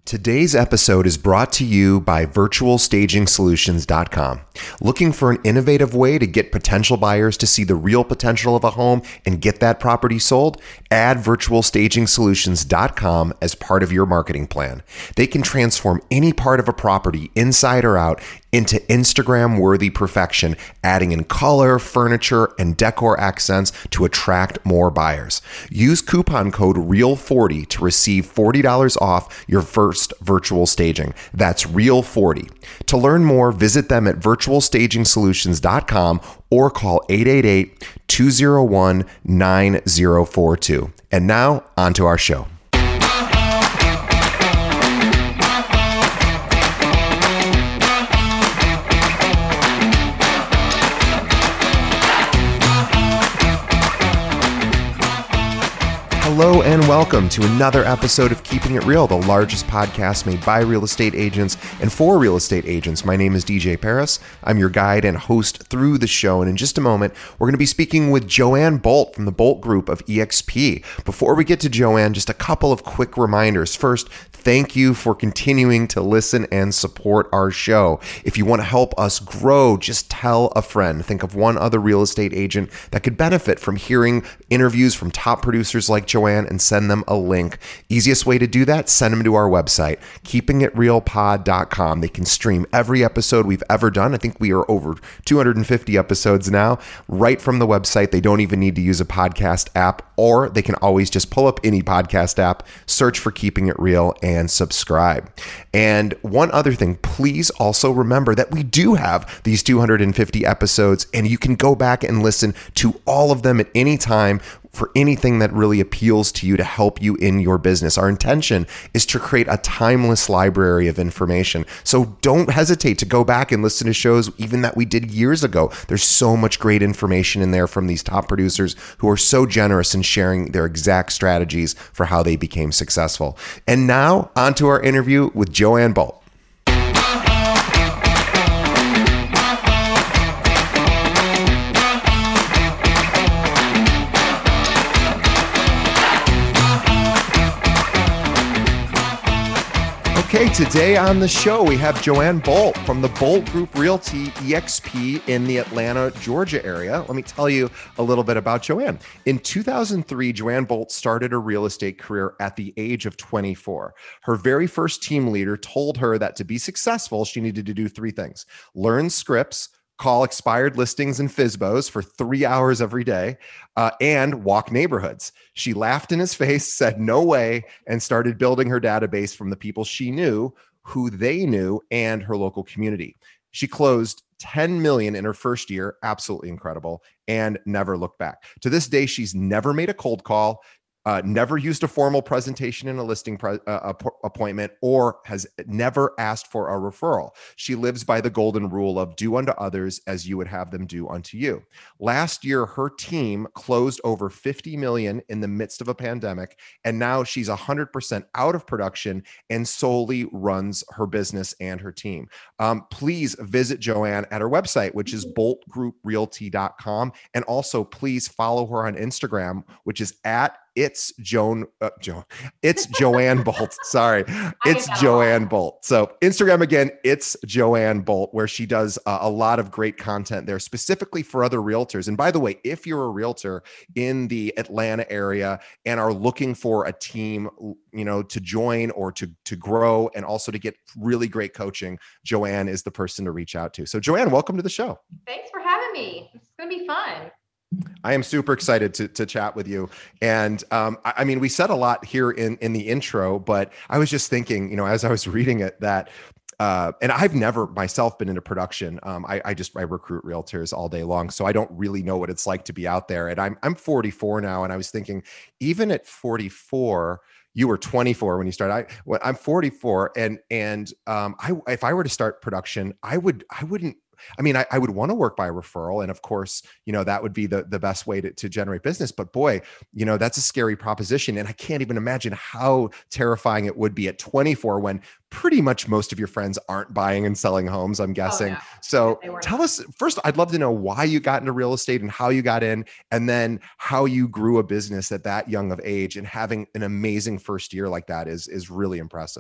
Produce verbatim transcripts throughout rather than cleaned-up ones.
Today's episode is brought to you by virtual staging solutions dot com. Looking for an innovative way to get potential buyers to see the real potential of a home and get that property sold? Add virtual staging solutions dot com as part of your marketing plan. They can transform any part of a property, inside or out, into Instagram-worthy perfection, adding in color, furniture, and decor accents to attract more buyers. Use coupon code real forty to receive forty dollars off your first virtual staging. That's real forty. To learn more, visit them at virtual staging solutions dot com or call eight eight eight, two oh one, nine oh four two. And now, on to our show. Hello and welcome to another episode of Keeping It Real, the largest podcast made by real estate agents and for real estate agents. My name is D J Paris. I'm your guide and host through the show. And in just a moment, we're going to be speaking with Joanne Bolt from the Bolt Group of E X P. Before we get to Joanne, just a couple of quick reminders. First, thank you for continuing to listen and support our show. If you want to help us grow, just tell a friend. Think of one other real estate agent that could benefit from hearing interviews from top producers like Joanne and send them a link. Easiest way to do that, send them to our website, keeping it real pod dot com. They can stream every episode we've ever done. I think we are over two hundred fifty episodes now, right from the website. They don't even need to use a podcast app, or they can always just pull up any podcast app, search for Keeping It Real, and subscribe. And one other thing, please also remember that we do have these two hundred fifty episodes, and you can go back and listen to all of them at any time for anything that really appeals to you to help you in your business. Our intention is to create a timeless library of information. So don't hesitate to go back and listen to shows even that we did years ago. There's so much great information in there from these top producers who are so generous in sharing their exact strategies for how they became successful. And now on to our interview with Joanne Bolt. Okay, today on the show, we have Joanne Bolt from the Bolt Group Realty E X P in the Atlanta, Georgia area. Let me tell you a little bit about Joanne. In two thousand three, Joanne Bolt started a real estate career at the age of twenty-four. Her very first team leader told her that to be successful, she needed to do three things: learn scripts, call expired listings and F S B Os for three hours every day, uh, and walk neighborhoods. She laughed in his face, said no way, and started building her database from the people she knew, who they knew, and her local community. She closed ten million dollars in her first year, absolutely incredible, and never looked back. To this day, she's never made a cold call, Uh, never used a formal presentation in a listing pre- uh, appointment, or has never asked for a referral. She lives by the golden rule of do unto others as you would have them do unto you. Last year, her team closed over fifty million dollars in the midst of a pandemic, and now she's one hundred percent out of production and solely runs her business and her team. Um, please visit Joanne at her website, which is bolt group realty dot com. And also, please follow her on Instagram, which is at It's Joan, uh, Joan, it's Joanne Bolt. Sorry. It's Joanne Bolt. So Instagram again, it's Joanne Bolt, where she does uh, a lot of great content there specifically for other realtors. And by the way, if you're a realtor in the Atlanta area and are looking for a team, you know, to join or to, to grow and also to get really great coaching, Joanne is the person to reach out to. So Joanne, welcome to the show. Thanks for having me. It's going to be fun. I am super excited to, to chat with you. And um, I, I mean, we said a lot here in, in the intro, but I was just thinking, you know, as I was reading it, that Uh, and I've never myself been into production. Um, I, I just I recruit realtors all day long, so I don't really know what it's like to be out there. And I'm I'm forty-four now, and I was thinking, even at forty-four, you were twenty-four when you started. I well, I'm forty-four, and and um, I if I were to start production, I would I wouldn't. I mean, I, I would want to work by referral. And of course, you know, that would be the, the best way to, to generate business. But boy, you know, that's a scary proposition. And I can't even imagine how terrifying it would be at twenty-four when pretty much most of your friends aren't buying and selling homes, I'm guessing. Oh, no. So tell us first, I'd love to know why you got into real estate and how you got in, and then how you grew a business at that young of age. And having an amazing first year like that is, is really impressive.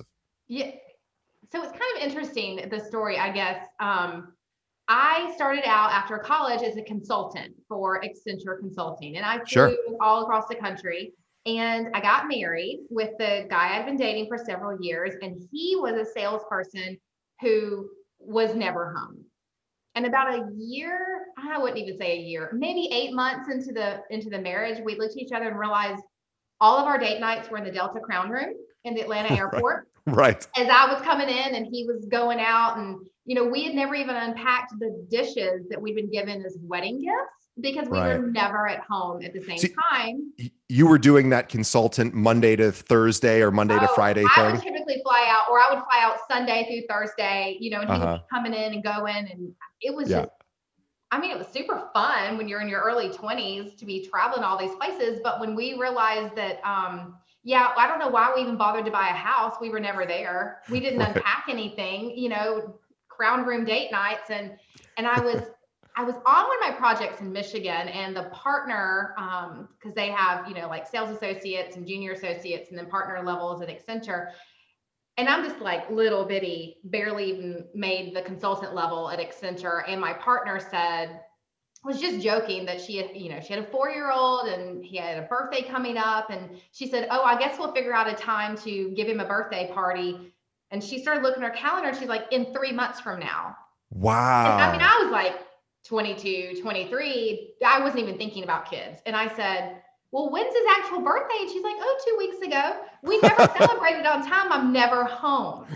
Yeah. So it's kind of interesting, the story, I guess. Um, I started out after college as a consultant for Accenture Consulting, and I flew Sure. all across the country. And I got married with the guy I'd been dating for several years, and he was a salesperson who was never home. And about a year, I wouldn't even say a year, maybe eight months into the into the marriage, we looked at each other and realized all of our date nights were in the Delta Crown Room in the Atlanta airport Right. as I was coming in and he was going out. And, you know, we had never even unpacked the dishes that we'd been given as wedding gifts because we were Right. never at home at the same See, time. y- you were doing that consultant Monday to Thursday or Monday to Oh, Friday I would thing. typically fly out, or I would fly out Sunday through Thursday, you know, and he would Uh-huh. be coming in and going. And it was Yeah. just, I mean, it was super fun when you're in your early twenties to be traveling all these places. But when we realized that, um, yeah, I don't know why we even bothered to buy a house. We were never there. We didn't Right. unpack anything, you know, crown room date nights. And, and I was, I was on one of my projects in Michigan, and the partner, um, cause they have, you know, like sales associates and junior associates and then partner levels at Accenture. And I'm just like little bitty, barely even made the consultant level at Accenture. And my partner said, was just joking that she had, you know, she had a four year old and he had a birthday coming up. And she said, oh, I guess we'll figure out a time to give him a birthday party. And she started looking at her calendar and she's like, in three months from now. And I mean, Wow. I was like twenty-two, twenty-three. I wasn't even thinking about kids. And I said, well, when's his actual birthday? And she's like, oh, two weeks ago. We never celebrated on time. I'm never home.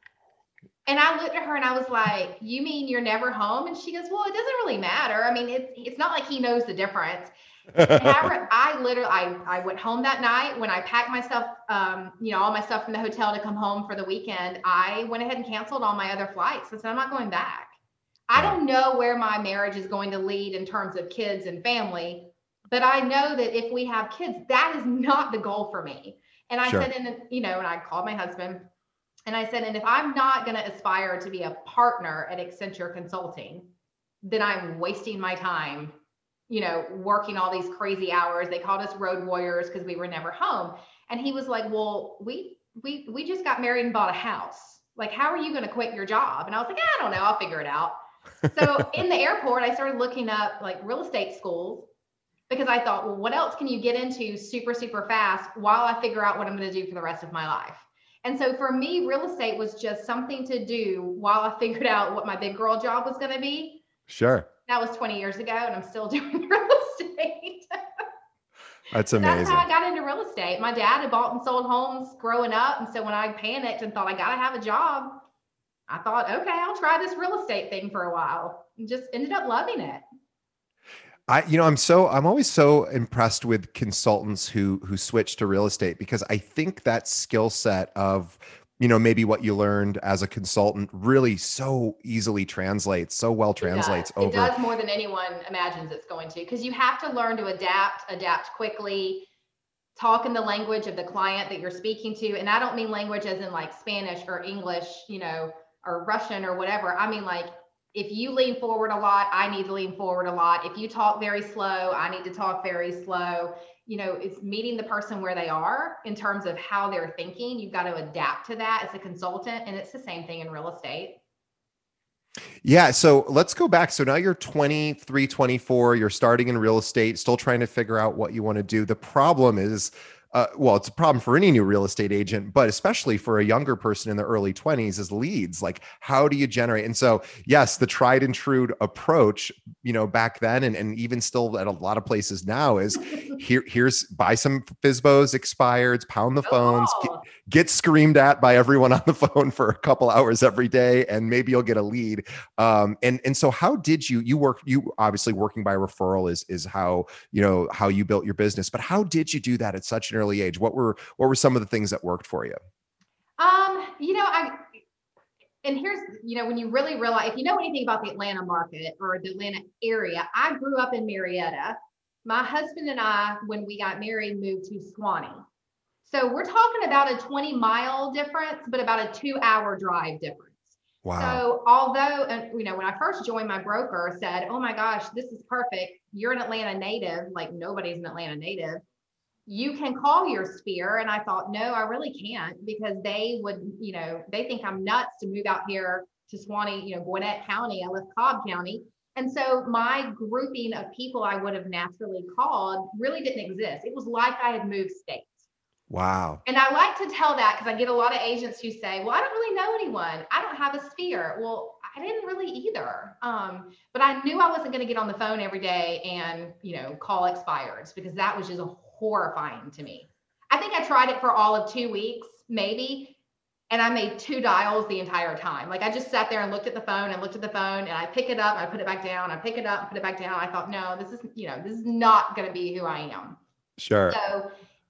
And I looked at her and I was like, you mean you're never home? And she goes, well, it doesn't really matter. I mean, it's, it's not like he knows the difference. And I, re- I literally, I, I went home that night when I packed myself, um, you know, all my stuff from the hotel to come home for the weekend. I went ahead and canceled all my other flights. I said, I'm not going back. I Yeah. don't know where my marriage is going to lead in terms of kids and family, but I know that if we have kids, that is not the goal for me. And I Sure. said, and you know, and I called my husband and I said, and if I'm not going to aspire to be a partner at Accenture Consulting, then I'm wasting my time, you know, working all these crazy hours. They called us road warriors because we were never home. And he was like, well, we, we, we just got married and bought a house. Like, how are you going to quit your job? And I was like, I don't know. I'll figure it out. So in the airport, I started looking up like real estate schools because I thought, well, what else can you get into super, super fast while I figure out what I'm going to do for the rest of my life? And so for me, real estate was just something to do while I figured out what my big girl job was going to be. Sure. That was twenty years ago, and I'm still doing real estate. That's But that's how amazing. I got into real estate. My dad had bought and sold homes growing up. And so when I panicked and thought I got to have a job, I thought, okay, I'll try this real estate thing for a while and just ended up loving it. I, you know, I'm so, I'm always so impressed with consultants who, who switch to real estate because I think that skill set of, you know, maybe what you learned as a consultant really so easily translates, so well It does. translates It over. does more than anyone imagines it's going to, because you have to learn to adapt, adapt quickly, talk in the language of the client that you're speaking to. And I don't mean language as in like Spanish or English, you know, or Russian or whatever. I mean, like, if you lean forward a lot, I need to lean forward a lot. If you talk very slow, I need to talk very slow. You know, it's meeting the person where they are in terms of how they're thinking. You've got to adapt to that as a consultant. And it's the same thing in real estate. Yeah. So let's go back. So now you're twenty-three, twenty-four, you're starting in real estate, still trying to figure out what you want to do. The problem is, uh, well, it's a problem for any new real estate agent, but especially for a younger person in the early twenties is leads. Like, how do you generate? And so, yes, the tried and true approach, you know, back then, and, and even still at a lot of places now is here, here's buy some F S B Os expireds, pound the Go phones, get, ball. get screamed at by everyone on the phone for a couple hours every day, and maybe you'll get a lead. Um, and and so how did you you work you obviously working by referral is is how you know how you built your business, but how did you do that at such an early age? What were what were some of the things that worked for you? Um, you know, I and here's, you know, when you really realize, if you know anything about the Atlanta market or the Atlanta area, I grew up in Marietta. My husband and I, when we got married, moved to Swanee. So we're talking about a twenty mile difference, but about a two hour drive difference. Wow. So although, uh, you know, when I first joined, my broker said, oh my gosh, this is perfect. You're an Atlanta native. Like, nobody's an Atlanta native. you can call your sphere. And I thought, no, I really can't, because they would, you know, they think I'm nuts to move out here to Suwannee, you know, Gwinnett County. I live Cobb County. And so my grouping of people I would have naturally called really didn't exist. It was like I had moved states. Wow. And I like to tell that because I get a lot of agents who say, well, I don't really know anyone. I don't have a sphere. Well, I didn't really either. Um, but I knew I wasn't going to get on the phone every day and, you know, call expireds, because that was just horrifying to me. I think I tried it for all of two weeks, maybe. And I made two dials the entire time. Like I just sat there and looked at the phone and looked at the phone, and I pick it up, I put it back down, I pick it up, and put it back down. I thought, no, this is, you know, this is not going to be who I am. Sure. So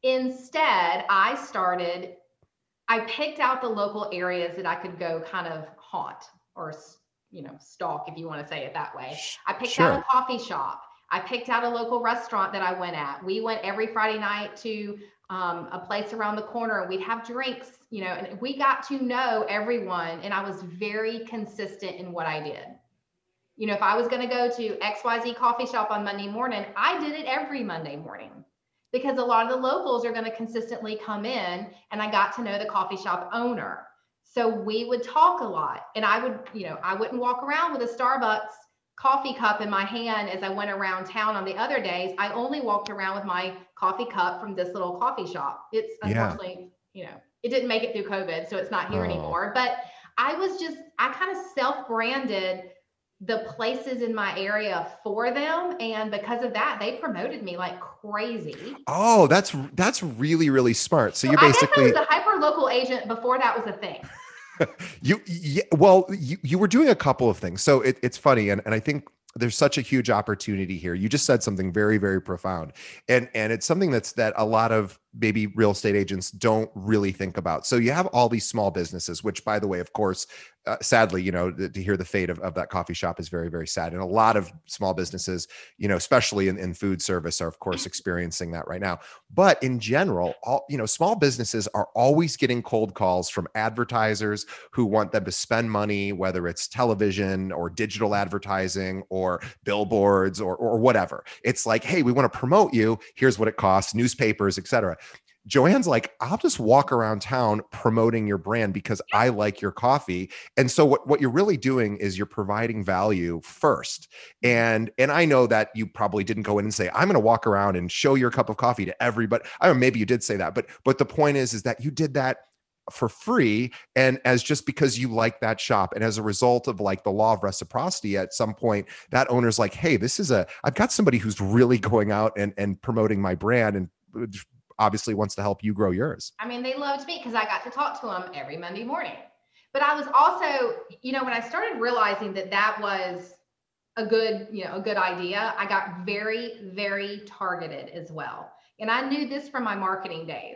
instead, I started, I picked out the local areas that I could go kind of haunt, or, you know, stalk, if you want to say it that way. I picked Sure. out a coffee shop. I picked out a local restaurant that I went at. We went every Friday night to um, a place around the corner, and we'd have drinks, you know, and we got to know everyone. And I was very consistent in what I did. You know, if I was going to go to X Y Z coffee shop on Monday morning, I did it every Monday morning, because a lot of the locals are going to consistently come in, and I got to know the coffee shop owner. So we would talk a lot, and I would, you know, I wouldn't walk around with a Starbucks coffee cup in my hand as I went around town on the other days. I only walked around with my coffee cup from this little coffee shop. It's unfortunately, yeah. you know, it didn't make it through COVID, so it's not here oh. anymore. But I was just, I kind of self-branded the places in my area for them. And because of that, they promoted me like crazy. Oh, that's, that's really, really smart. So, so you're I basically guess I was a hyper local agent before that was a thing. you, yeah, well, you, you were doing a couple of things. So it, it's funny. And, and I think there's such a huge opportunity here. You just said something very, very profound. And, and it's something that's, that a lot of maybe real estate agents don't really think about. So you have all these small businesses, which, by the way, of course, uh, sadly, you know, to, to hear the fate of, of that coffee shop is very, very sad. And a lot of small businesses, you know, especially in, in food service, are of course experiencing that right now. But in general, all, you know, small businesses are always getting cold calls from advertisers who want them to spend money, whether it's television or digital advertising or billboards or, or whatever. It's like, hey, we want to promote you. Here's what it costs, newspapers, et cetera. Joanne's like, I'll just walk around town promoting your brand because I like your coffee. And so what, what you're really doing is you're providing value first. And, and I know that you probably didn't go in and say, I'm going to walk around and show your cup of coffee to everybody. I don't know, maybe you did say that, but, but the point is, is that you did that for free, and as just because you like that shop. And as a result of like the law of reciprocity, at some point that owner's like, hey, this is a, I've got somebody who's really going out and, and promoting my brand, and obviously wants to help you grow yours. I mean, they loved me because I got to talk to them every Monday morning. But I was also, you know, when I started realizing that that was a good, you know, a good idea, I got very, very targeted as well. And I knew this from my marketing days.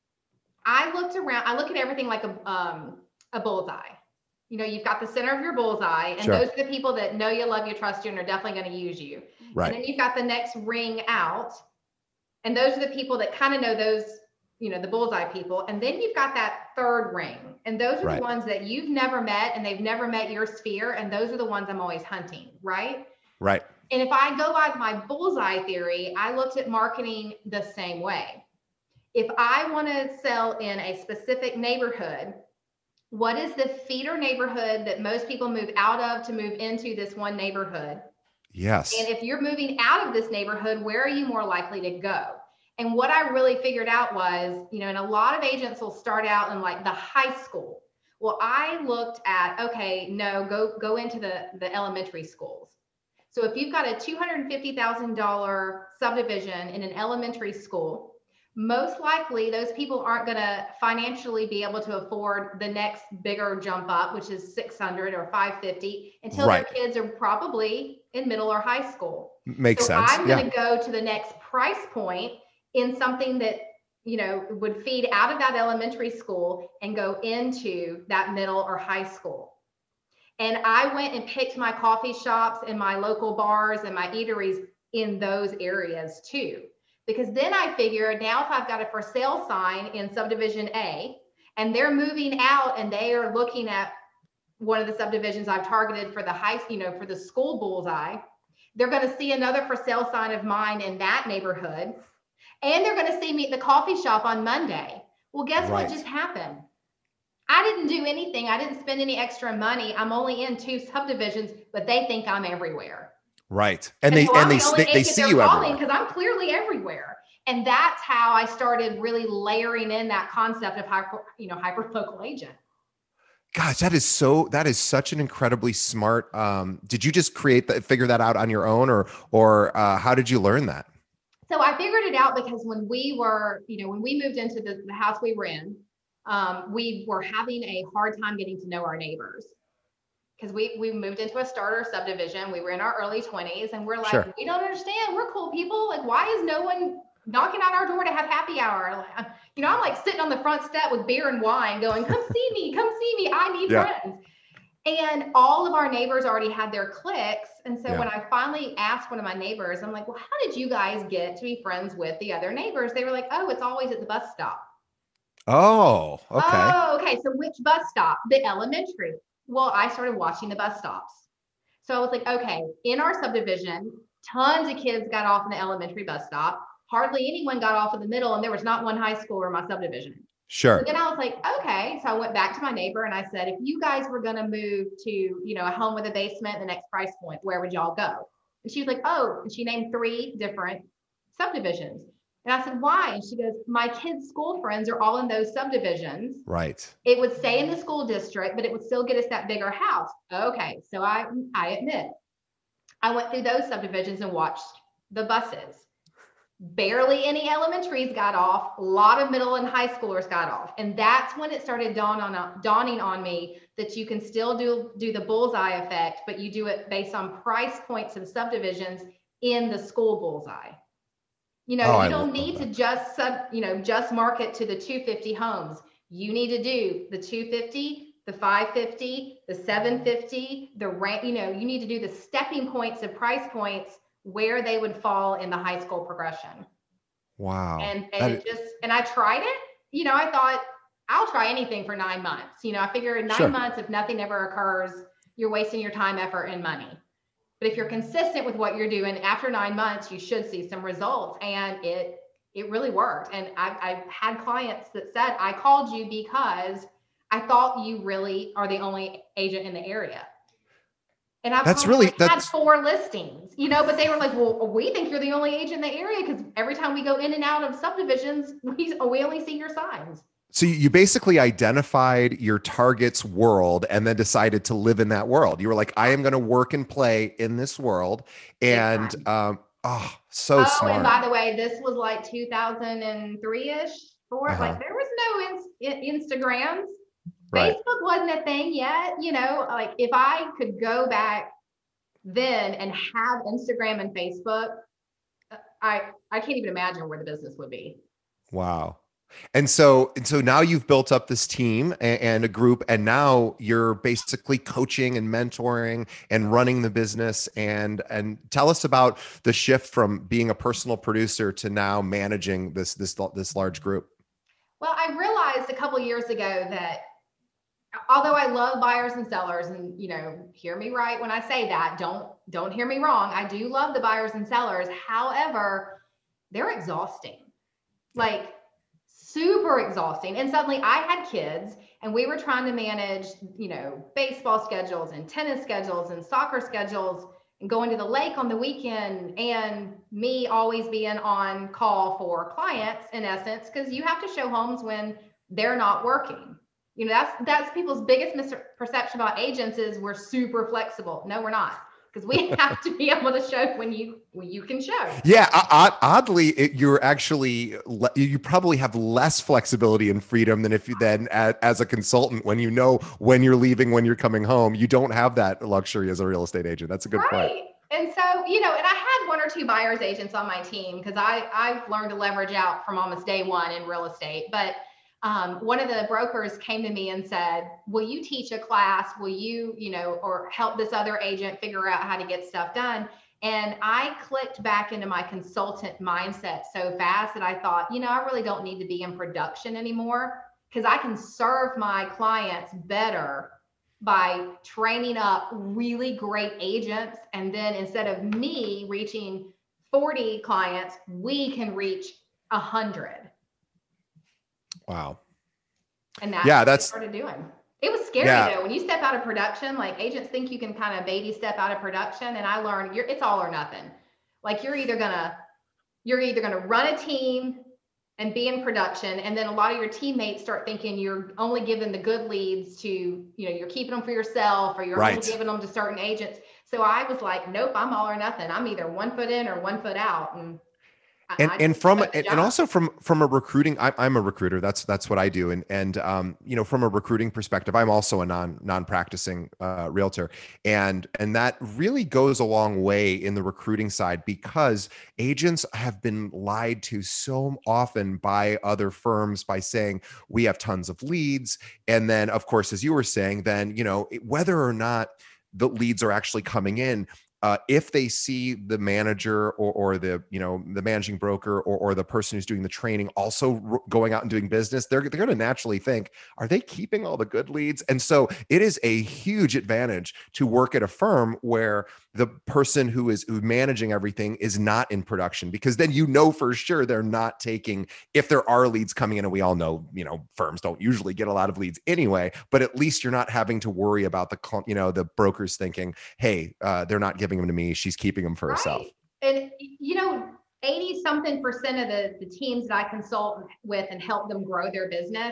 I looked around, I look at everything like a, um, a bullseye. You know, you've got the center of your bullseye, and sure. those are the people that know you, love you, trust you, and are definitely going to use you. Right. And then you've got the next ring out. And those are the people that kind of know those, you know, the bullseye people. And then you've got that third ring. And those are right. the ones that you've never met, and they've never met your sphere. And those are the ones I'm always hunting. Right. Right. And if I go by my bullseye theory, I looked at marketing the same way. If I want to sell in a specific neighborhood, what is the feeder neighborhood that most people move out of to move into this one neighborhood? Yes. And if you're moving out of this neighborhood, where are you more likely to go? And what I really figured out was, you know, and a lot of agents will start out in like the high school. Well, I looked at, okay, no, go, go into the, the elementary schools. So if you've got a two hundred fifty thousand dollars subdivision in an elementary school, most likely those people aren't going to financially be able to afford the next bigger jump up, which is six hundred or five fifty, until right. their kids are probably in middle or high school. Makes so sense. I'm going to yeah. go to the next price point in something that, you know, would feed out of that elementary school and go into that middle or high school. And I went and picked my coffee shops and my local bars and my eateries in those areas too. Because then I figured, now if I've got a for sale sign in subdivision A and they're moving out and they are looking at one of the subdivisions I've targeted for the high, you know, for the school bullseye, they're going to see another for sale sign of mine in that neighborhood. And they're going to see me at the coffee shop on Monday. Well, guess Right. what just happened? I didn't do anything. I didn't spend any extra money. I'm only in two subdivisions, but they think I'm everywhere. Right. And And they so and I'm they the only they, they agent see they're you calling everywhere. because I'm clearly everywhere. And that's how I started really layering in that concept of hyper, you know, hyper local agent. Gosh, that is so that is such an incredibly smart. Um, did you just create that, figure that out on your own, or or uh, how did you learn that? So I figured it out because when we were, you know, when we moved into the, the house we were in, um, we were having a hard time getting to know our neighbors. Because we we moved into a starter subdivision. We were in our early twenties and we're like, Sure. we don't understand. We're cool people. Like, why is no one knocking on our door to have happy hour? Like, I'm- you know, I'm like sitting on the front step with beer and wine going, come see me, come see me. I need Yeah. friends. And all of our neighbors already had their cliques. And so Yeah. when I finally asked one of my neighbors, I'm like, well, how did you guys get to be friends with the other neighbors? They were like, oh, it's always at the bus stop. Oh, okay. Oh, okay. So which bus stop? The elementary. Well, I started watching the bus stops. So I was like, okay, in our subdivision, tons of kids got off in the elementary bus stop. Hardly anyone got off in the middle, and there was not one high schooler in my subdivision. So Sure. then I was like, okay. So I went back to my neighbor and I said, if you guys were going to move to, you know, a home with a basement, the next price point, where would y'all go? And she was like, oh, and she named three different subdivisions. And I said, why? And she goes, my kids' school friends are all in those subdivisions. Right. It would stay in the school district, but it would still get us that bigger house. Okay. So I, I admit, I went through those subdivisions and watched the buses. Barely any elementaries got off. A lot of middle and high schoolers got off. And that's when it started dawn on, dawning on me that you can still do, do the bullseye effect, but you do it based on price points of subdivisions in the school bullseye. You know, Oh, you I don't love need to that. just sub, you know, just market to the two fifty homes. You need to do the two fifty, the five fifty, the seven fifty, the rank, you know, you need to do the stepping points of price points where they would fall in the high school progression. Wow. And and That it is, just, and I tried it. You know, I thought I'll try anything for nine months. You know, I figure in nine sure. months, if nothing ever occurs, you're wasting your time, effort, and money. But if you're consistent with what you're doing, after nine months, you should see some results. And it it really worked. And I've, I've had clients that said, I called you because I thought you really are the only agent in the area. And I've That's probably really like had that's four listings, you know, but they were like, well, we think you're the only agent in the area because every time we go in and out of subdivisions, we, we only see your signs. so you basically identified your target's world and then decided to live in that world. You were like, I am going to work and play in this world. Big And time. um, oh, so Oh, and smart. by the way, this was like two thousand three-ish, four, Uh-huh. like there was no in, Instagrams. Right. Facebook wasn't a thing yet. You know, like if I could go back then and have Instagram and Facebook, I I can't even imagine where the business would be. Wow. And so, and so now you've built up this team and, and a group, and now you're basically coaching and mentoring and running the business. And and tell us about the shift from being a personal producer to now managing this this this large group. Well, I realized a couple years ago that although I love buyers and sellers, and you know, hear me right when I say that, don't don't hear me wrong. I do love the buyers and sellers. However, they're exhausting. Like super exhausting. And suddenly I had kids and we were trying to manage, you know, baseball schedules and tennis schedules and soccer schedules and going to the lake on the weekend, and me always being on call for clients in essence, because you have to show homes when they're not working. You know, that's that's people's biggest misperception about agents is we're super flexible. No, we're not. Because we have to be able to show when you when you can show. Yeah, o- oddly, it, you're actually le- you probably have less flexibility and freedom than if you then as, as a consultant, when you know when you're leaving, when you're coming home, you don't have that luxury as a real estate agent. That's a good point. Right. And so, you know, and I had one or two buyers agents on my team because I I've learned to leverage out from almost day one in real estate. But um, one of the brokers came to me and said, will you teach a class? Will you, you know, or help this other agent figure out how to get stuff done? And I clicked back into my consultant mindset so fast that I thought, you know, I really don't need to be in production anymore because I can serve my clients better by training up really great agents. And then instead of me reaching forty clients, we can reach a hundred. Wow. And that's yeah, what that's I started doing. It was scary yeah. though. When you step out of production, like agents think you can kind of baby step out of production. And I learned you're, it's all or nothing. Like you're either gonna, you're either gonna run a team and be in production. And then a lot of your teammates start thinking you're only giving the good leads to, you know, you're keeping them for yourself, or you're Right. only giving them to certain agents. So I was like, nope, I'm all or nothing. I'm either one foot in or one foot out. And and I and from took the and, and job. also from from a recruiting, I, I'm a recruiter. That's that's what I do. And and um, you know, from a recruiting perspective, I'm also a non non practicing uh, realtor, and and that really goes a long way in the recruiting side, because agents have been lied to so often by other firms by saying we have tons of leads, and then of course, as you were saying, then you know whether or not the leads are actually coming in. Uh, if they see the manager or, or the you know the managing broker or, or the person who's doing the training also r- going out and doing business, they're, they're going to naturally think, are they keeping all the good leads? And so it is a huge advantage to work at a firm where the person who is who's managing everything is not in production, because then you know for sure they're not taking, if there are leads coming in, and we all know you know firms don't usually get a lot of leads anyway, but at least you're not having to worry about the you know the brokers thinking, hey, uh, they're not giving them to me, she's keeping them for right. herself. And you know, eighty something percent of the, the teams that I consult with and help them grow their business,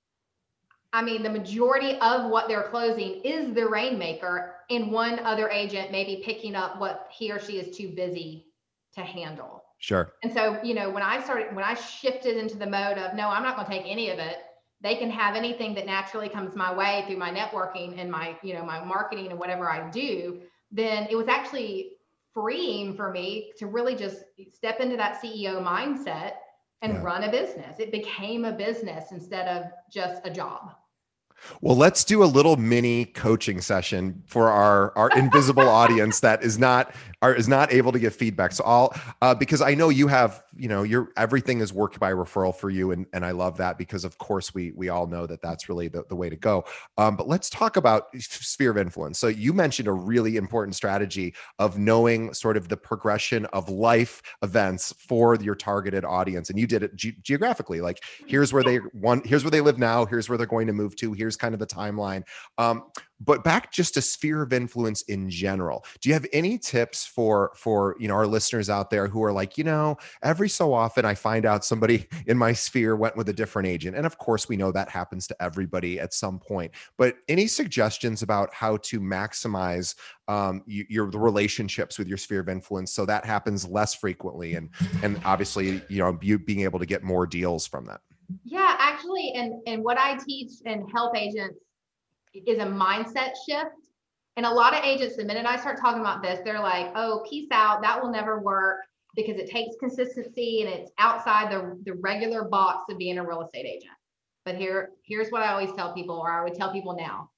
I mean, the majority of what they're closing is the rainmaker, and one other agent maybe picking up what he or she is too busy to handle. Sure. And so, you know, when I started, when I shifted into the mode of, no, I'm not going to take any of it. They can have anything that naturally comes my way through my networking and my, you know, my marketing and whatever I do, then it was actually freeing for me to really just step into that C E O mindset and yeah. run a business. It became a business instead of just a job. Well, let's do a little mini coaching session for our, our invisible audience that is not are, is not able to give feedback. So I'll uh, because I know you have, you know, your everything is work by referral for you, and and I love that, because of course we we all know that that's really the, the way to go. Um, but let's talk about sphere of influence. So you mentioned a really important strategy of knowing sort of the progression of life events for your targeted audience, and you did it ge- geographically. Like here's where they want, here's where they live now, here's where they're going to move to, here's kind of the timeline. Um, but back just to sphere of influence in general, do you have any tips for, for, you know, our listeners out there who are like, you know, every so often I find out somebody in my sphere went with a different agent. And of course we know that happens to everybody at some point, but any suggestions about how to maximize um, you, your the relationships with your sphere of influence so that happens less frequently, and, and obviously, you know, you being able to get more deals from that? Yeah, actually, and, and what I teach and help agents is a mindset shift. And a lot of agents, the minute I start talking about this, they're like, oh, peace out. That will never work because it takes consistency and it's outside the, the regular box of being a real estate agent. But here, here's what I always tell people, or I would tell people now.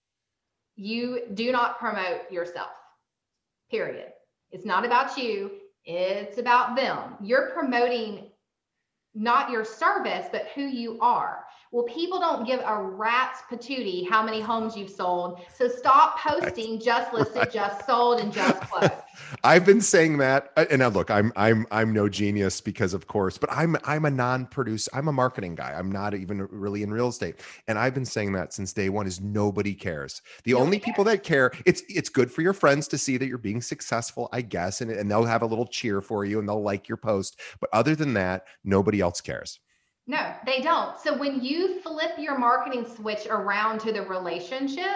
You do not promote yourself, period. It's not about you. It's about them. You're promoting not your service, but who you are. Well, people don't give a rat's patootie how many homes you've sold. So stop posting right. just listed, right. just sold, and just closed. I've been saying that, and now look, I'm I'm I'm no genius because of course, but I'm I'm a non-producer. I'm a marketing guy. I'm not even really in real estate, and I've been saying that since day one. Is nobody cares. The nobody only cares. People that care, it's it's good for your friends to see that you're being successful, I guess, and and they'll have a little cheer for you and they'll like your post. But other than that, nobody else cares. No, they don't. So when you flip your marketing switch around to the relationship,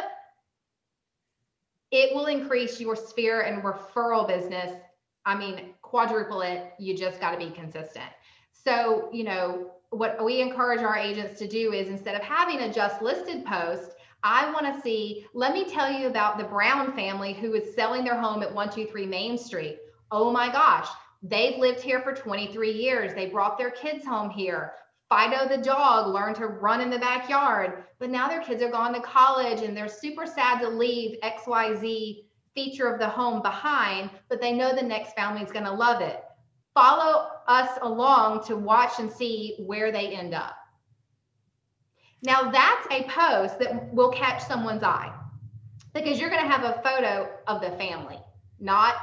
it will increase your sphere and referral business. I mean, quadruple it. You just got to be consistent. So, you know, what we encourage our agents to do is, instead of having a just listed post, I want to see, let me tell you about the Brown family who is selling their home at one two three Main Street. Oh my gosh, they've lived here for twenty-three years. They brought their kids home here. Fido the dog learned to run in the backyard, but now their kids are gone to college and they're super sad to leave X Y Z feature of the home behind, but they know the next family is going to love it. Follow us along to watch and see where they end up. Now that's a post that will catch someone's eye, because you're going to have a photo of the family, not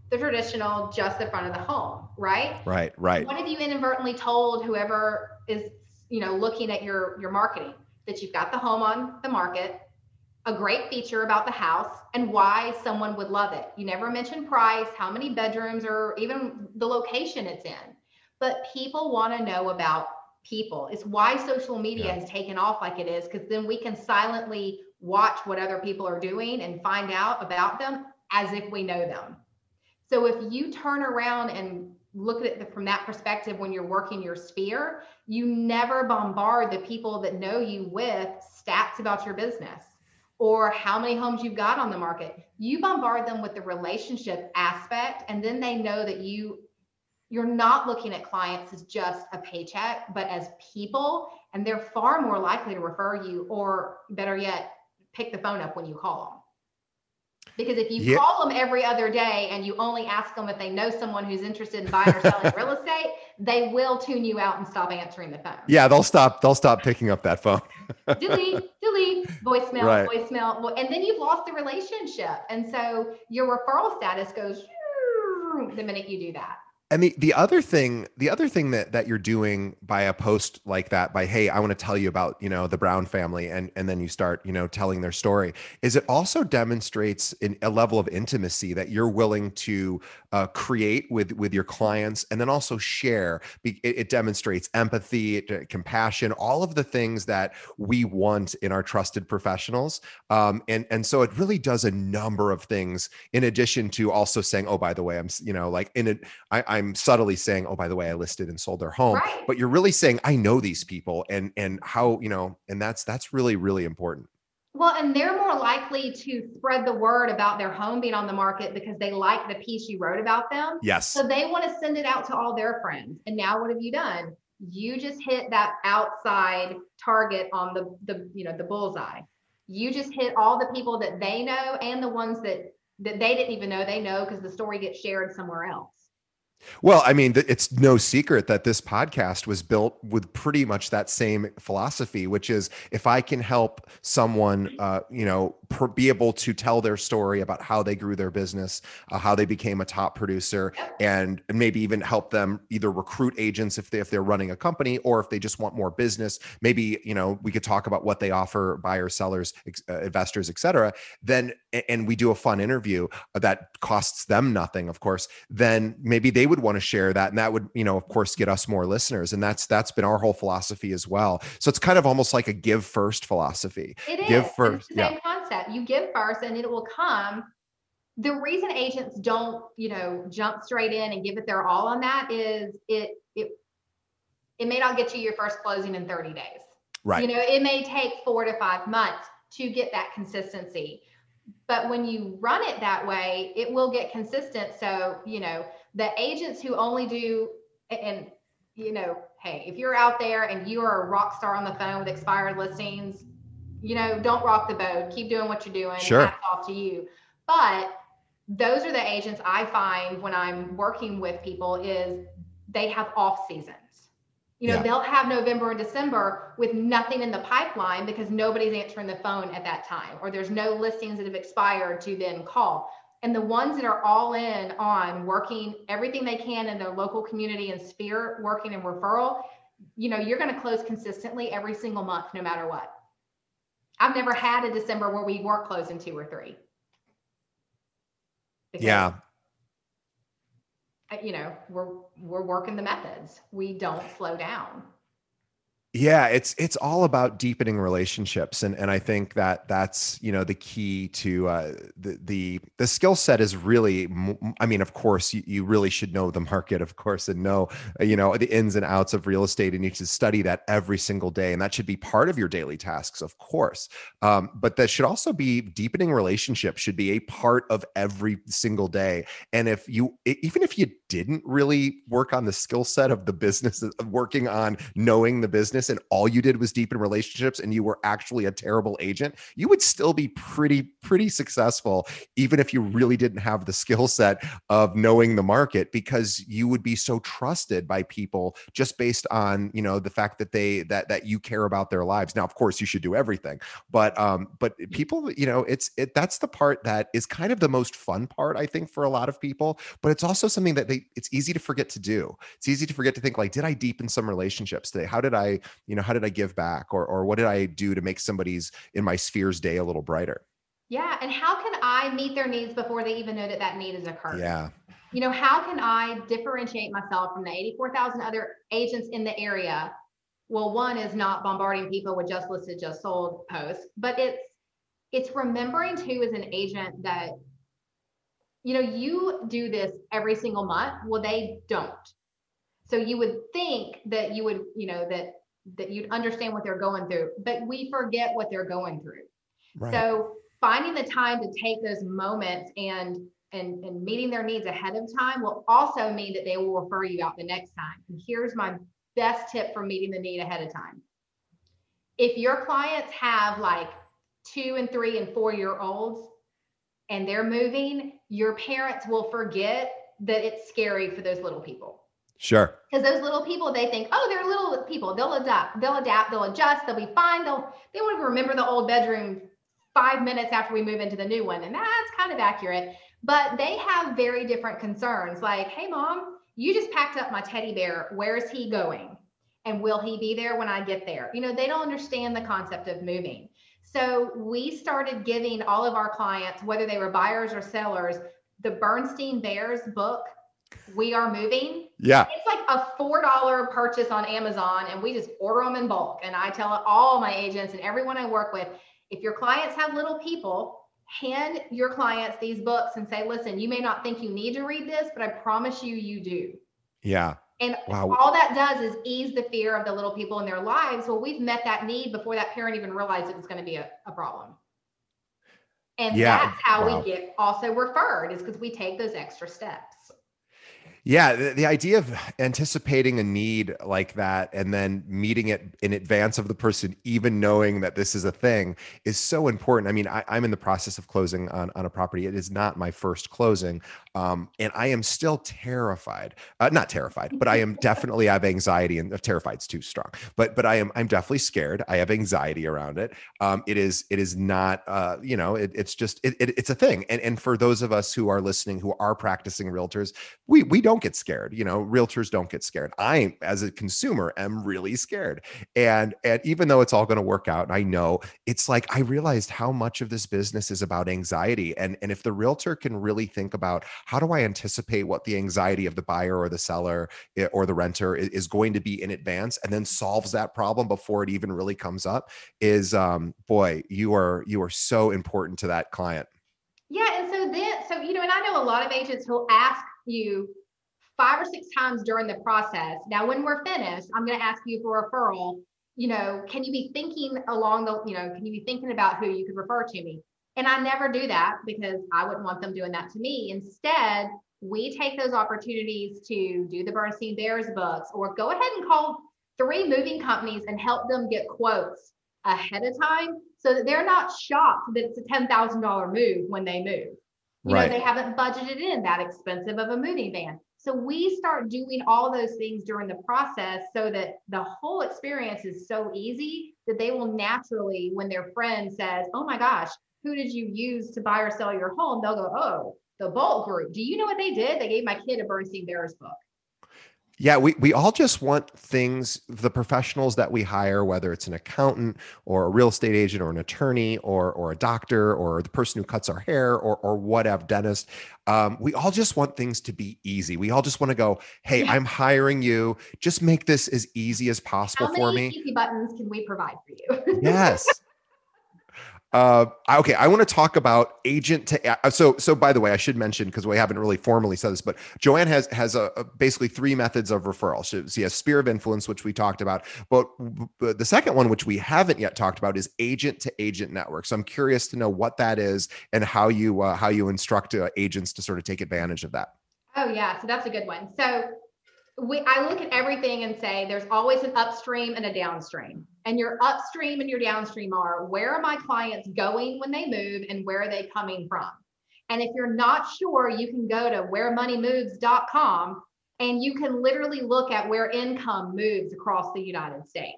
the traditional, just the front of the home, right? Right, right. What have you inadvertently told whoever is, you know, looking at your your marketing, that you've got the home on the market, a great feature about the house, and why someone would love it? You never mention price, how many bedrooms, or even the location it's in. But people want to know about people. It's why social media Yeah. has taken off like it is, because then we can silently watch what other people are doing and find out about them as if we know them. So if you turn around and look at it from that perspective when you're working your sphere, you never bombard the people that know you with stats about your business or how many homes you've got on the market. You bombard them with the relationship aspect, and then they know that you you're not looking at clients as just a paycheck, but as people, and they're far more likely to refer you, or better yet, pick the phone up when you call them. Because if you Yeah. call them every other day and you only ask them if they know someone who's interested in buying or selling real estate, they will tune you out and stop answering the phone. Yeah, they'll stop. They'll stop picking up that phone. delete, delete, voicemail, Right. voicemail, and then you've lost the relationship. And so your referral status goes the minute you do that. And the, the other thing, the other thing that, that you're doing by a post like that, by, hey, I want to tell you about, you know, the Brown family, and, and then you start, you know, telling their story, is it also demonstrates in a level of intimacy that you're willing to uh, create with, with your clients, and then also share. It, it demonstrates empathy, it, compassion, all of the things that we want in our trusted professionals. Um, and, and so it really does a number of things, in addition to also saying, oh, by the way, I'm, you know, like in it, I, I'm I'm subtly saying, oh, by the way, I listed and sold their home, right. But you're really saying, I know these people, and, and how, you know, and that's, that's really, really important. Well, and they're more likely to spread the word about their home being on the market because they like the piece you wrote about them. Yes. So they want to send it out to all their friends. And now what have you done? You just hit that outside target on the, the, you know, the bullseye. You just hit all the people that they know, and the ones that, that they didn't even know they know, because the story gets shared somewhere else. Well, I mean, it's no secret that this podcast was built with pretty much that same philosophy, which is, if I can help someone, uh, you know, per, be able to tell their story about how they grew their business, uh, how they became a top producer, and maybe even help them either recruit agents if they, if they're running a company, or if they just want more business, maybe, you know, we could talk about what they offer buyers, sellers, uh, investors, et cetera. Then, and we do a fun interview that costs them nothing, of course, then maybe they would want to share that, and that would, you know, of course, get us more listeners. And that's that's been our whole philosophy as well. So it's kind of almost like a give first philosophy. It give is. first. It's the same yeah. concept. You give first, and it will come. The reason agents don't, you know, jump straight in and give it their all on that is it it it may not get you your first closing in thirty days. Right. You know, it may take four to five months to get that consistency. But when you run it that way, it will get consistent. So, you know, the agents who only do, and, you know, hey, if you're out there and you are a rock star on the phone with expired listings, you know, don't rock the boat. Keep doing what you're doing. Sure. Hats off to you. But those are the agents I find when I'm working with people, is they have off seasons. You know, yeah. They'll have November and December with nothing in the pipeline because nobody's answering the phone at that time, or there's no listings that have expired to then call. And the ones that are all in on working everything they can in their local community and sphere, working in referral, you know, you're going to close consistently every single month, no matter what. I've never had a December where we weren't closing two or three. Because, yeah. you know, we're, we're working the methods. We don't slow down. Yeah, it's it's all about deepening relationships, and and I think that that's, you know, the key to uh, the the the skill set is really. I mean, of course, you, you really should know the market, of course, and know, you know, the ins and outs of real estate, and you should study that every single day, and that should be part of your daily tasks, of course. Um, but that should also be deepening relationships. Should be a part of every single day. And if you, even if you didn't really work on the skill set of the business, of working on knowing the business, business and all you did was deepen relationships and you were actually a terrible agent, you would still be pretty, pretty successful, even if you really didn't have the skill set of knowing the market, because you would be so trusted by people just based on, you know, the fact that they, that, that you care about their lives. Now, of course, you should do everything, but, um, but people, you know, it's, it, that's the part that is kind of the most fun part, I think, for a lot of people, but it's also something that they, it's easy to forget to do. It's easy to forget to think like, did I deepen some relationships today? How did I, you know, how did I give back, or, or what did I do to make somebody's in my sphere's day a little brighter? Yeah. And how can I meet their needs before they even know that that need has occurred? Yeah. You know, how can I differentiate myself from the eighty-four thousand other agents in the area? Well, one is not bombarding people with just listed, just sold posts, but it's, it's remembering too, as an agent, that, you know, you do this every single month. Well, they don't. So you would think that you would, you know, that, that you'd understand what they're going through, but we forget what they're going through. Right. So finding the time to take those moments and, and, and meeting their needs ahead of time will also mean that they will refer you out the next time. And here's my best tip for meeting the need ahead of time. If your clients have like two and three and four year olds and they're moving, your parents will forget that it's scary for those little people. Sure. Because those little people, they think, oh, they're little people. They'll adapt, they'll adapt, they'll adjust, they'll be fine. They'll, they won't even remember the old bedroom five minutes after we move into the new one. And that's kind of accurate. But they have very different concerns. Like, hey, mom, you just packed up my teddy bear. Where is he going? And will he be there when I get there? You know, they don't understand the concept of moving. So we started giving all of our clients, whether they were buyers or sellers, the Bernstein Bears book, We Are Moving. Yeah. It's like a four dollar purchase on Amazon, and we just order them in bulk. And I tell all my agents and everyone I work with, if your clients have little people, hand your clients these books and say, listen, you may not think you need to read this, but I promise you, you do. Yeah. And wow. all that does is ease the fear of the little people in their lives. Well, we've met that need before that parent even realized it was going to be a, a problem. And yeah. that's how wow. we get also referred, is because we take those extra steps. Yeah, the, the idea of anticipating a need like that and then meeting it in advance of the person, even knowing that this is a thing, is so important. I mean, I, I'm in the process of closing on, on a property. It is not my first closing. Um, and I am still terrified, uh, not terrified, but I am definitely have anxiety, and uh, terrified's too strong, but, but I am, I'm definitely scared. I have anxiety around it. Um, it is, it is not, uh, you know, it, it's just, it, it, it's a thing. And, and for those of us who are listening, who are practicing realtors, we, we don't get scared. You know, realtors don't get scared. I, as a consumer, am really scared. And, and even though it's all going to work out, and I know, it's like, I realized how much of this business is about anxiety. And, and if the realtor can really think about, how do I anticipate what the anxiety of the buyer or the seller or the renter is going to be in advance, and then solves that problem before it even really comes up, is, um, boy, you are, you are so important to that client. Yeah. And so then, so, you know, and I know a lot of agents who'll ask you five or six times during the process, now, when we're finished, I'm going to ask you for a referral. You know, can you be thinking along the, you know, can you be thinking about who you could refer to me? And I never do that, because I wouldn't want them doing that to me. Instead, we take those opportunities to do the Bernstein Bears books, or go ahead and call three moving companies and help them get quotes ahead of time, so that they're not shocked that it's a ten thousand dollars move when they move. You Right. know, they haven't budgeted in that expensive of a moving van. So we start doing all those things during the process, so that the whole experience is so easy that they will naturally, when their friend says, oh my gosh, who did you use to buy or sell your home? They'll go, oh, the Bolt Group. Do you know what they did? They gave my kid a Bernstein Bears book. Yeah, we, we all just want things, the professionals that we hire, whether it's an accountant or a real estate agent or an attorney or or a doctor or the person who cuts our hair or or whatever, dentist. Um, we all just want things to be easy. We all just want to go, hey, I'm hiring you. Just make this as easy as possible How for many me. easy buttons can we provide for you? Yes. Uh, okay, I want to talk about agent to. Uh, so, so by the way, I should mention, because we haven't really formally said this, but Joanne has has a, a basically three methods of referral. She, she has sphere of influence, which we talked about, but, but the second one, which we haven't yet talked about, is agent to agent network. So I'm curious to know what that is and how you uh, how you instruct uh, agents to sort of take advantage of that. Oh yeah, so that's a good one. So we, I look at everything and say there's always an upstream and a downstream. And your upstream and your downstream are, where are my clients going when they move and where are they coming from? And if you're not sure, you can go to where money moves dot com and you can literally look at where income moves across the United States.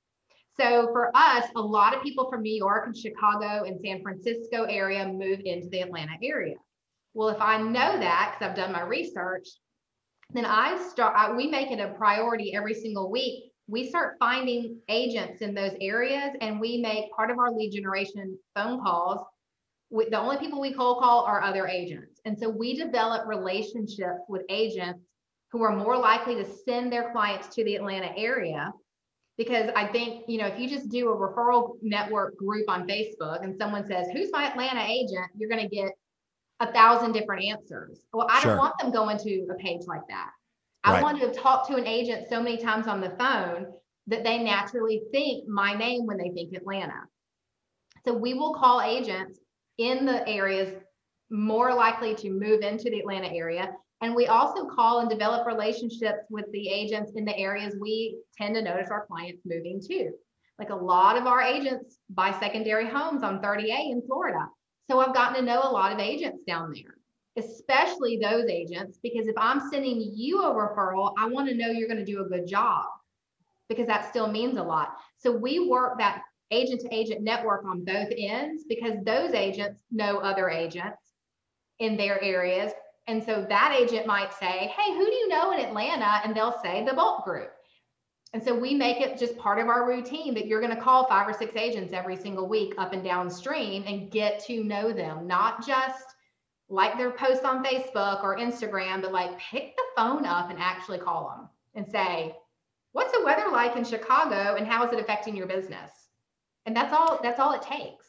So for us, a lot of people from New York and Chicago and San Francisco area move into the Atlanta area. Well, if I know that, because I've done my research, then I start, I, we make it a priority every single week. We start finding agents in those areas and we make part of our lead generation phone calls. With, the only people we cold call are other agents. And so we develop relationships with agents who are more likely to send their clients to the Atlanta area. Because I think, you know, if you just do a referral network group on Facebook and someone says, who's my Atlanta agent? You're going to get a thousand different answers. Well, I Sure. don't want them going to a page like that. I Right. want to talk to an agent so many times on the phone that they naturally think my name when they think Atlanta. So we will call agents in the areas more likely to move into the Atlanta area. And we also call and develop relationships with the agents in the areas we tend to notice our clients moving to. Like a lot of our agents buy secondary homes on thirty A in Florida. So I've gotten to know a lot of agents down there, especially those agents, because if I'm sending you a referral, I want to know you're going to do a good job because that still means a lot. So we work that agent to agent network on both ends because those agents know other agents in their areas. And so that agent might say, hey, who do you know in Atlanta? And they'll say the Bolt Group. And so we make it just part of our routine that you're going to call five or six agents every single week up and downstream and get to know them, not just like their posts on Facebook or Instagram, but like pick the phone up and actually call them and say, what's the weather like in Chicago and how is it affecting your business? And that's all, that's all it takes.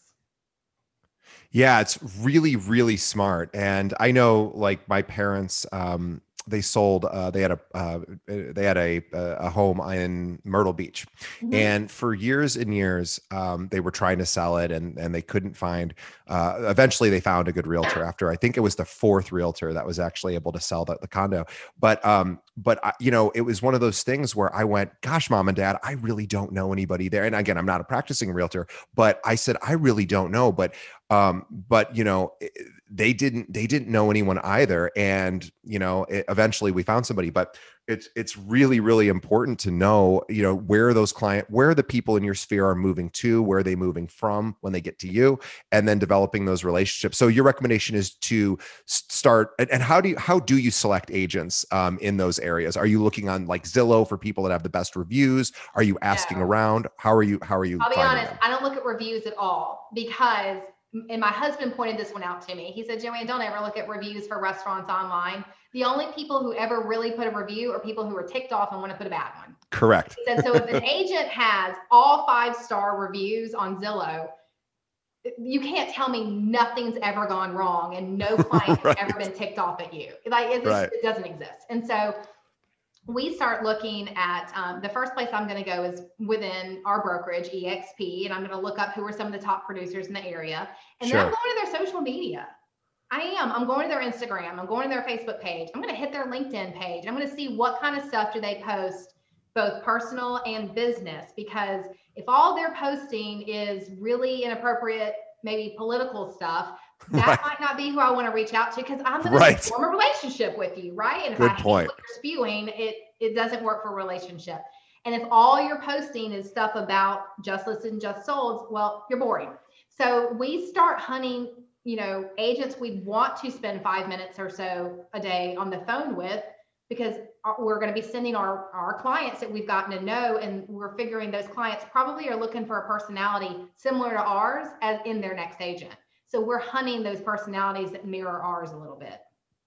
Yeah, it's really, really smart. And I know like my parents, um, they sold, uh, they had a, uh, they had a, a home in Myrtle Beach. Mm-hmm. And for years and years, um, they were trying to sell it and, and they couldn't find, uh, eventually they found a good realtor after, I think it was the fourth realtor that was actually able to sell the, the condo. But, um, but I, you know, it was one of those things where I went, gosh, mom and dad, I really don't know anybody there. And again, I'm not a practicing realtor, but I said, I really don't know. But Um, but you know, they didn't, they didn't know anyone either. And, you know, it, eventually we found somebody, but it's, it's really, really important to know, you know, where those client, where the people in your sphere are moving to, where are they moving from when they get to you, and then developing those relationships. So your recommendation is to start, and, and how do you, how do you select agents, um, in those areas? Are you looking on like Zillow for people that have the best reviews? Are you asking No. around? How are you, how are you? I'll be honest, them? I don't look at reviews at all because, and my husband pointed this one out to me. He said, Joanne, don't ever look at reviews for restaurants online. The only people who ever really put a review are people who are ticked off and want to put a bad one. Correct. He said, so if an agent has all five-star reviews on Zillow, you can't tell me nothing's ever gone wrong and no client right. has ever been ticked off at you. Like it, right. it doesn't exist. And so we start looking at, um, the first place I'm going to go is within our brokerage, E X P, and I'm going to look up who are some of the top producers in the area. And sure. then I'm going to their social media. I am. I'm going to their Instagram. I'm going to their Facebook page. I'm going to hit their LinkedIn page. I'm going to see what kind of stuff do they post, both personal and business, because if all they're posting is really inappropriate, maybe political stuff, that right. might not be who I want to reach out to because I'm going right. to form a relationship with you, right? And if Good I hate point. what you're spewing, it it doesn't work for a relationship. And if all you're posting is stuff about just listen, just sold, well, you're boring. So we start hunting, you know, agents we want to spend five minutes or so a day on the phone with because we're going to be sending our, our clients that we've gotten to know, and we're figuring those clients probably are looking for a personality similar to ours as in their next agent. So we're hunting those personalities that mirror ours a little bit.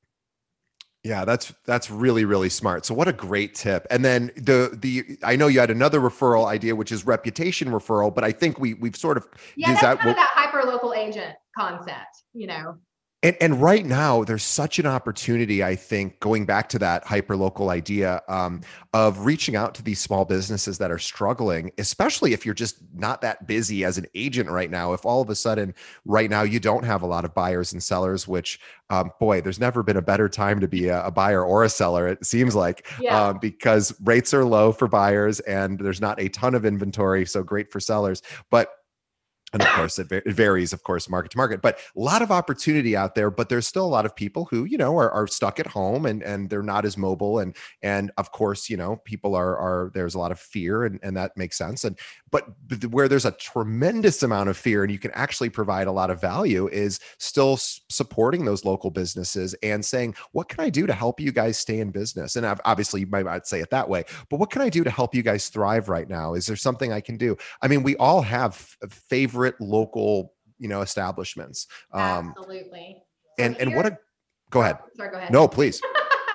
Yeah, that's that's really, really smart. So what a great tip. And then the the I know you had another referral idea, which is reputation referral, but I think we we've sort of yeah, that's that, kind of that hyper local agent concept, you know. And, and right now, there's such an opportunity, I think, going back to that hyper-local idea um, of reaching out to these small businesses that are struggling, especially if you're just not that busy as an agent right now. If all of a sudden, right now, you don't have a lot of buyers and sellers, which, um, boy, there's never been a better time to be a, a buyer or a seller, it seems like, Yeah. um, because rates are low for buyers and there's not a ton of inventory, so great for sellers. But and of course, it, it varies, of course, market to market, but a lot of opportunity out there. But there's still a lot of people who, you know, are, are stuck at home and and they're not as mobile. And and of course, you know, people are are there's a lot of fear, and, and that makes sense. And but where there's a tremendous amount of fear, and you can actually provide a lot of value, is still s- supporting those local businesses and saying, what can I do to help you guys stay in business? And I've- obviously, you might not say it that way, but what can I do to help you guys thrive right now? Is there something I can do? I mean, we all have favorite local, you know, establishments. Um, Absolutely. So and and what here, a go oh, ahead. sorry, go ahead. No, please.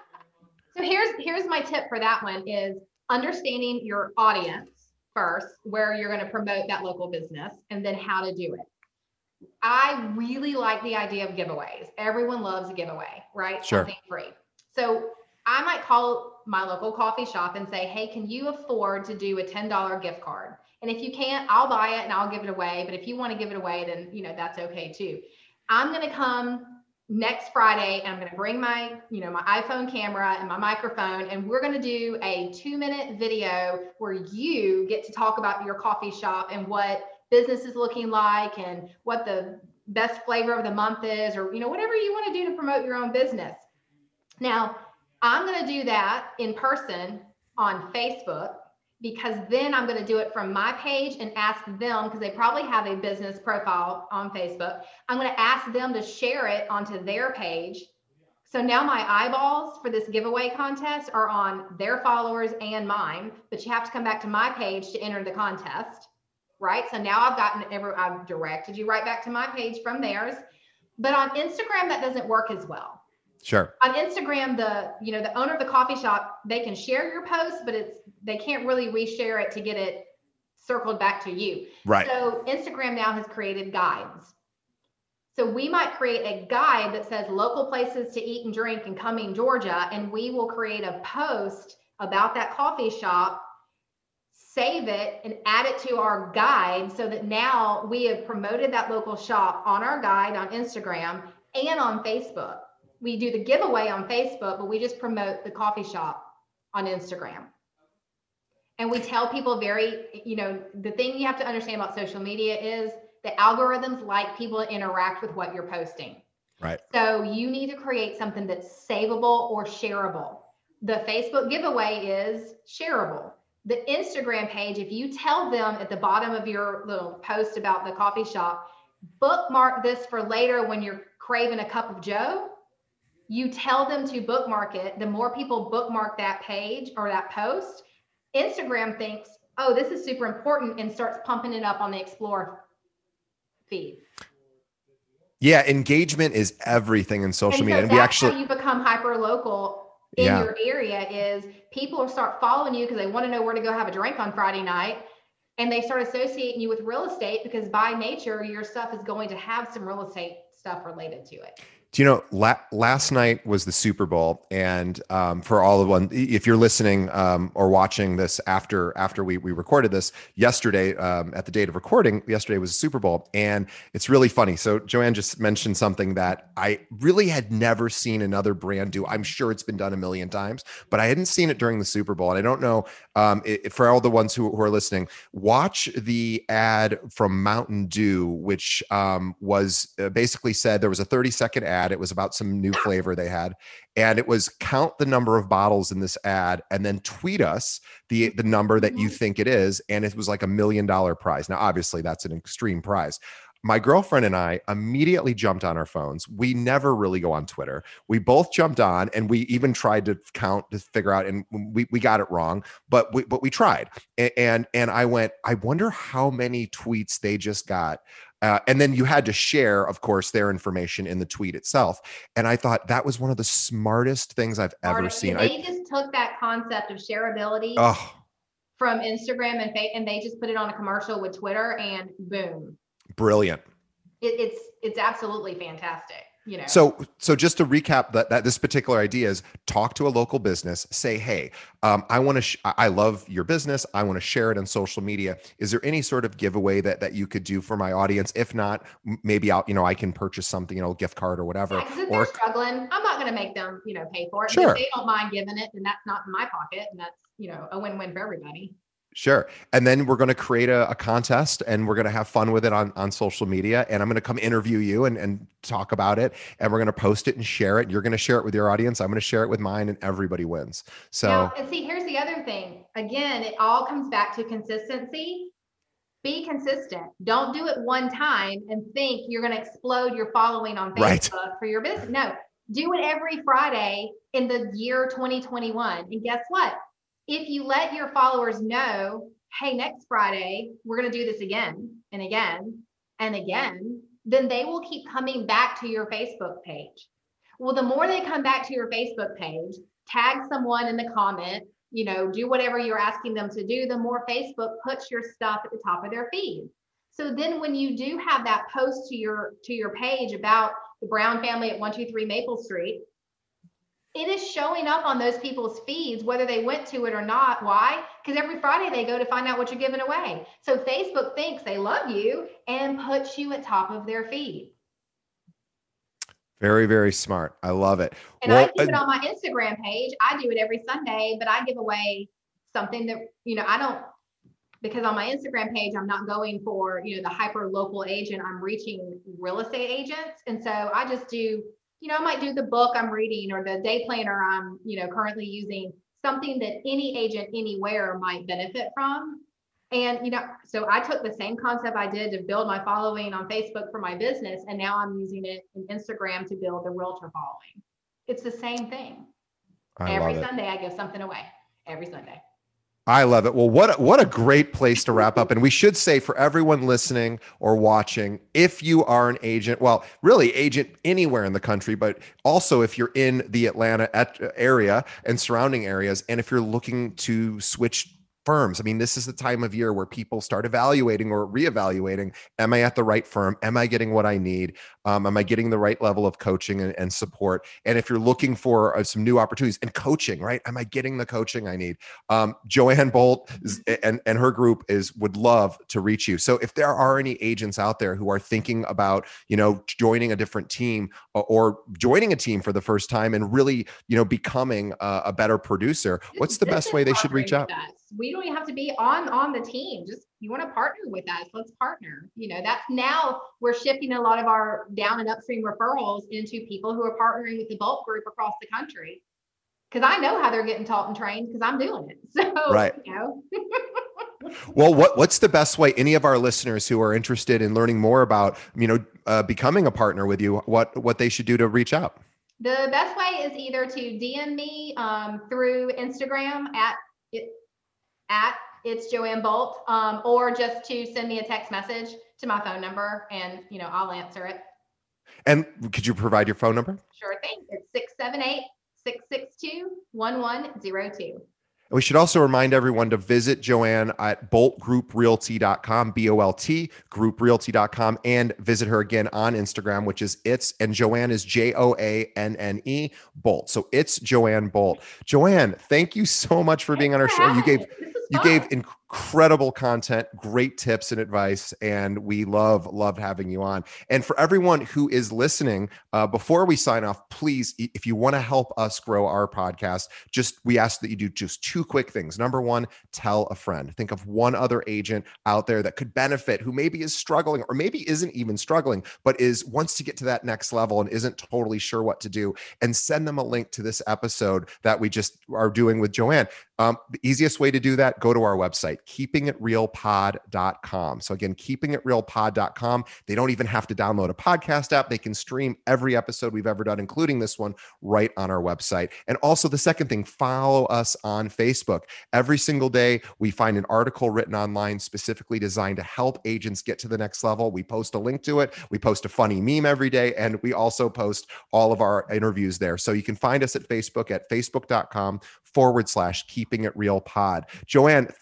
So here's here's my tip for that one is understanding your audience first, where you're going to promote that local business, and then how to do it. I really like the idea of giveaways. Everyone loves a giveaway, right? Sure. Something free. So I might call my local coffee shop and say, hey, can you afford to do a ten dollar gift card? And if you can't, I'll buy it and I'll give it away. But if you want to give it away, then, you know, that's okay too. I'm going to come next Friday and I'm going to bring my, you know, my iPhone camera and my microphone, and we're going to do a two minute video where you get to talk about your coffee shop and what business is looking like and what the best flavor of the month is, or, you know, whatever you want to do to promote your own business. Now, I'm going to do that in person on Facebook, because then I'm going to do it from my page and ask them, because they probably have a business profile on Facebook. I'm going to ask them to share it onto their page. So now my eyeballs for this giveaway contest are on their followers and mine, but you have to come back to my page to enter the contest, right? So now I've gotten every, I've directed you right back to my page from theirs. But on Instagram, that doesn't work as well. Sure. On Instagram, the, you know, the owner of the coffee shop, they can share your post, but it's, they can't really reshare it to get it circled back to you. Right. So Instagram now has created guides. So we might create a guide that says local places to eat and drink in Cumming, Georgia, and we will create a post about that coffee shop, save it, and add it to our guide, so that now we have promoted that local shop on our guide on Instagram and on Facebook. We do the giveaway on Facebook, but we just promote the coffee shop on Instagram. And we tell people very, you know, the thing you have to understand about social media is the algorithms like people to interact with what you're posting. Right. So you need to create something that's savable or shareable. The Facebook giveaway is shareable. The Instagram page, if you tell them at the bottom of your little post about the coffee shop, bookmark this for later when you're craving a cup of Joe, you tell them to bookmark it. The more people bookmark that page or that post, Instagram thinks, oh, this is super important, and starts pumping it up on the Explore feed. Yeah, engagement is everything in social and media. So And that's we actually how you become hyper local in yeah. your area, is people will start following you because they want to know where to go have a drink on Friday night. And they start associating you with real estate, because by nature, your stuff is going to have some real estate stuff related to it. Do you know, la- last night was the Super Bowl, and um, for all of one, if you're listening um, or watching this after after we we recorded this yesterday, um, at the date of recording, yesterday was the Super Bowl, and it's really funny. So Joanne just mentioned something that I really had never seen another brand do. I'm sure it's been done a million times, but I hadn't seen it during the Super Bowl, and I don't know um, it, for all the ones who, who are listening, watch the ad from Mountain Dew, which um, was uh, basically said there was a thirty second ad. It was about some new flavor they had, and it was count the number of bottles in this ad and then tweet us the the number that you think it is, and it was like a million dollar prize. Now obviously that's an extreme prize. My girlfriend and I immediately jumped on our phones. We never really go on Twitter. We both jumped on, and we even tried to count to figure out, and we, we got it wrong, but we but we tried. And and I went, I wonder how many tweets they just got. Uh, and then you had to share, of course, their information in the tweet itself. And I thought that was one of the smartest things I've ever Artist, seen. They I, just took that concept of shareability oh, from Instagram and fa- and they just put it on a commercial with Twitter, and boom, brilliant. it, it's it's absolutely fantastic. you know. So, so just to recap that, that this particular idea is talk to a local business, say, hey, um, I want to, sh- I love your business. I want to share it on social media. Is there any sort of giveaway that, that you could do for my audience? If not, m- maybe I'll, you know, I can purchase something, you know, gift card or whatever. Yeah, because if or they're struggling, I'm not going to make them, you know, pay for it. But sure. if they don't mind giving it, then that's not in my pocket, and that's, you know, a win-win for everybody. Sure. And then we're going to create a, a contest and we're going to have fun with it on, on social media. And I'm going to come interview you and, and talk about it. And we're going to post it and share it. You're going to share it with your audience. I'm going to share it with mine, and everybody wins. So now, and see, here's the other thing. Again, it all comes back to consistency. Be consistent. Don't do it one time and think you're going to explode your following on Facebook right. for your business. No, do it every Friday in the year twenty twenty-one. And guess what? If you let your followers know, hey, next Friday, we're going to do this again and again and again, then they will keep coming back to your Facebook page. Well, the more they come back to your Facebook page, tag someone in the comment, you know, do whatever you're asking them to do, the more Facebook puts your stuff at the top of their feed. So then when you do have that post to your to your page about the Brown family at one two three Maple Street, it is showing up on those people's feeds, whether they went to it or not. Why? Because every Friday they go to find out what you're giving away. So Facebook thinks they love you and puts you at top of their feed. Very, very smart. I love it. And well, I keep it on my Instagram page. I do it every Sunday, but I give away something that, you know, I don't, because on my Instagram page, I'm not going for, you know, the hyper local agent. I'm reaching real estate agents. And so I just do, you know, I might do the book I'm reading or the day planner I'm, you know, currently using, something that any agent anywhere might benefit from. And, you know, so I took the same concept I did to build my following on Facebook for my business. And now I'm using it in Instagram to build the realtor following. It's the same thing. I Every love it. Sunday I give something away every Sunday. I love it. Well, what, what a great place to wrap up. And we should say for everyone listening or watching, if you are an agent, well, really agent anywhere in the country, but also if you're in the Atlanta area and surrounding areas, and if you're looking to switch firms. I mean, this is the time of year where people start evaluating or reevaluating. Am I at the right firm? Am I getting what I need? Um, am I getting the right level of coaching and, and support? And if you're looking for uh, some new opportunities and coaching, right? Am I getting the coaching I need? Um, Joanne Bolt is, and, and her group is would love to reach you. So if there are any agents out there who are thinking about, you know, joining a different team or, or joining a team for the first time and really, you know, becoming a, a better producer, what's the best way they should reach out? We don't even have to be on on the team. Just you want to partner with us, let's partner. You know, that's now we're shifting a lot of our down and upstream referrals into people who are partnering with the Bolt Group across the country. Because I know how they're getting taught and trained because I'm doing it. So, right. you know. Well, what what's the best way? Any of our listeners who are interested in learning more about, you know, uh, becoming a partner with you, what what they should do to reach out? The best way is either to D M me um, through Instagram at it. at it's Joanne Bolt, um, or just to send me a text message to my phone number and, you know, I'll answer it. And could you provide your phone number? Sure thing. It's six seven eight, six six two, one one zero two. We should also remind everyone to visit Joanne at bolt group realty dot com, B O L T, group realty dot com, and visit her again on Instagram, which is it's, and Joanne is J O A N N E, Bolt. So it's Joanne Bolt. Joanne, thank you so much for being on our show. You gave you gave incredible content, great tips and advice, and we love, love having you on. And for everyone who is listening, uh, before we sign off, please, if you want to help us grow our podcast, just we ask that you do just two quick things. Number one, tell a friend. Think of one other agent out there that could benefit, who maybe is struggling or maybe isn't even struggling, but is wants to get to that next level and isn't totally sure what to do, and send them a link to this episode that we just are doing with Joanne. Um, the easiest way to do that, go to our website, keeping it real pod dot com. So again, keeping it real pod dot com. They don't even have to download a podcast app. They can stream every episode we've ever done, including this one, right on our website. And also the second thing, follow us on Facebook. Every single day, we find an article written online specifically designed to help agents get to the next level. We post a link to it. We post a funny meme every day. And we also post all of our interviews there. So you can find us at Facebook at facebook dot com forward slash keeping it real pod. Joanne, thank you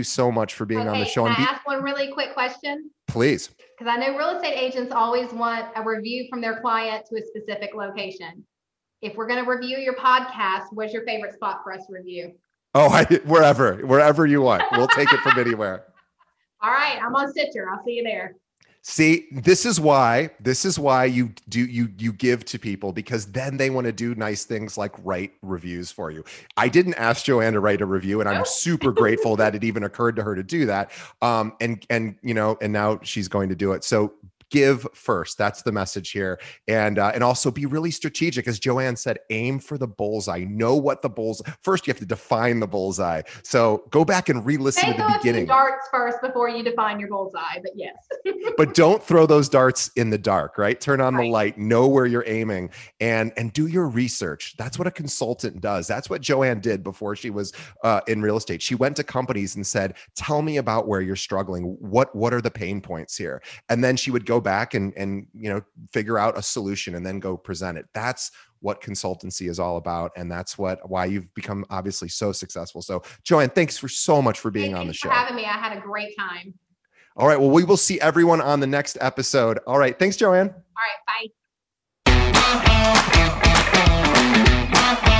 so much for being okay, on the show. Can And I be- ask one really quick question? Please. Because I know real estate agents always want a review from their client to a specific location. If we're going to review your podcast, what's your favorite spot for us to review? Oh, I, wherever, wherever you want. We'll take it from anywhere. All right. I'm on Stitcher. I'll see you there. See, this is why, this is why you do, you, you give to people, because then they want to do nice things like write reviews for you. I didn't ask Joanne to write a review, and I'm Nope. super grateful that it even occurred to her to do that. Um, and, and, you know, and now she's going to do it. So give first. That's the message here. And, uh, and also be really strategic. As Joanne said, aim for the bullseye. Know what the bullseye, first you have to define the bullseye. So go back and re-listen Take to the beginning. darts first before you define your bullseye, but yes. But don't throw those darts in the dark, right? Turn on Right. the light, know where you're aiming, and, and do your research. That's what a consultant does. That's what Joanne did before she was uh, in real estate. She went to companies and said, tell me about where you're struggling. What, what are the pain points here? And then she would go back and, and, you know, figure out a solution and then go present it. That's what consultancy is all about. And that's what, why you've become obviously so successful. So Joanne, thanks for so much for being Thank on you the show. for having me. I had a great time. All right. Well, we will see everyone on the next episode. All right. Thanks, Joanne. All right. Bye.